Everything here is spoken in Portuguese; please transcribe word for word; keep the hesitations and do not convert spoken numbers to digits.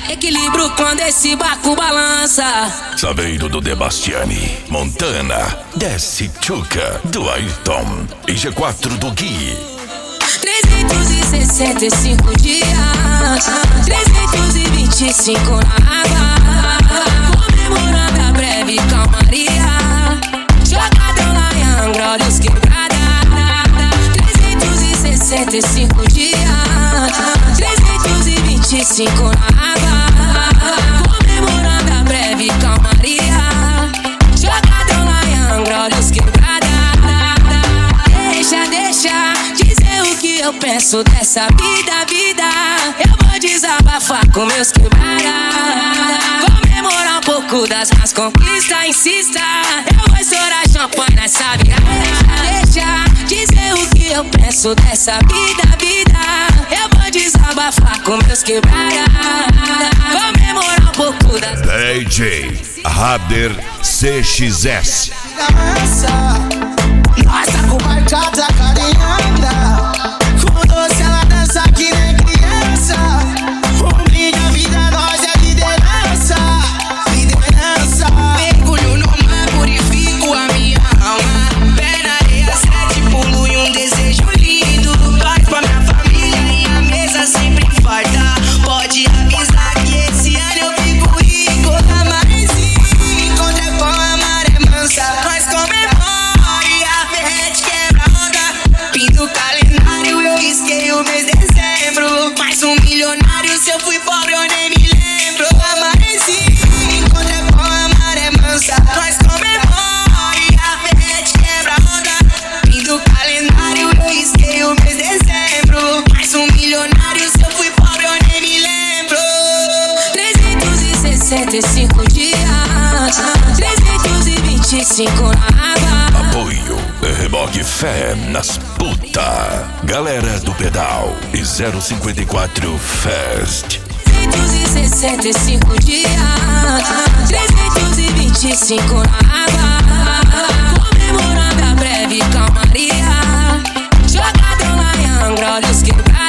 Equilíbrio quando esse barco balança. Saveiro do Debastiani, Montana, Desce Chuca, do Ayrton e G quatro do Gui. trezentos e sessenta e cinco dias, trezentos e vinte e cinco na água, comemorando a breve calmaria. Jogadão lá em Angra dos Quebrada. trezentos e sessenta e cinco dias, trezentos e vinte e cinco na água, comemorando a breve calmaria. Jogadão lá em Angra dos Quebrada. Deixa, deixa dizer o que eu penso dessa vida, vida. Eu vou desabafar com meus quebrada. Comemorar um pouco das minhas conquistas, insista. Eu vou estourar champanhe nessa virada. Deixa, deixa dizer o que eu penso dessa vida, vida. Eu vou desabafar com meus quebrada. Comemorar um pouco das... D J Rader C X S. Nossa, com marcada carinhada. Com doce ela dança que nem criança. Um brinde a vida, nós é liderança. Liderança. Mergulho no mar, purifico a minha alma. Pé na areia, sete pulo e um desejo lindo. Paz pra minha família e a mesa sempre farta. Pode avisar que esse ano eu fico rico. A marezinha, encontra com a maré mansa. Nós comemora. Pinto o calendário, eu risquei o mês de dezembro. Mais um milionário, se eu fui pobre eu nem me lembro. A marezinha encontra com a maré mansa. Nós comemora e a ferrete quebra a onda. Pinto o calendário, eu risquei o mês de dezembro. Mais um milionário, se eu fui pobre eu nem me lembro. trezentos e sessenta e cinco dias, trezentos e vinte e cinco na água. Apoio Reboque Fé nas puta. Galera do Pedal e zero cinquenta e quatro Fest. trezentos e sessenta e cinco dias, trezentos e vinte e cinco na água, comemorando a breve calmaria. Jogadão lá em Angra dos Quebrada.